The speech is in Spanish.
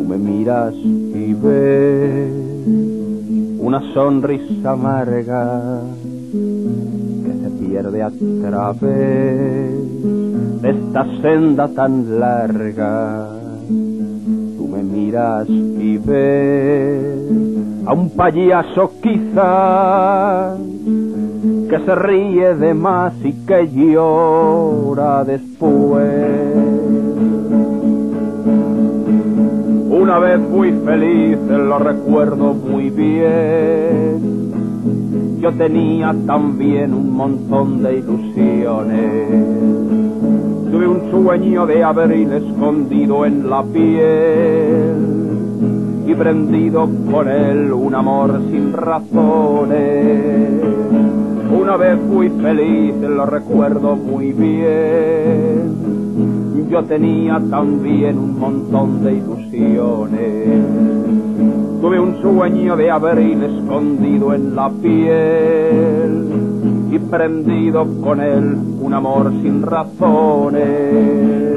me miras y ves una sonrisa amarga que se pierde a través de esta senda tan larga. Tú me miras y ves a un payaso quizás que se ríe de más y que llora después. Una vez fui feliz, lo recuerdo muy bien. Yo tenía también un montón de ilusiones. Tuve un sueño de abril escondido en la piel y prendido con él un amor sin razones. Una vez fui feliz, lo recuerdo muy bien. Yo tenía también un montón de ilusiones. Tuve un sueño de abril escondido en la piel y prendido con él un amor sin razones.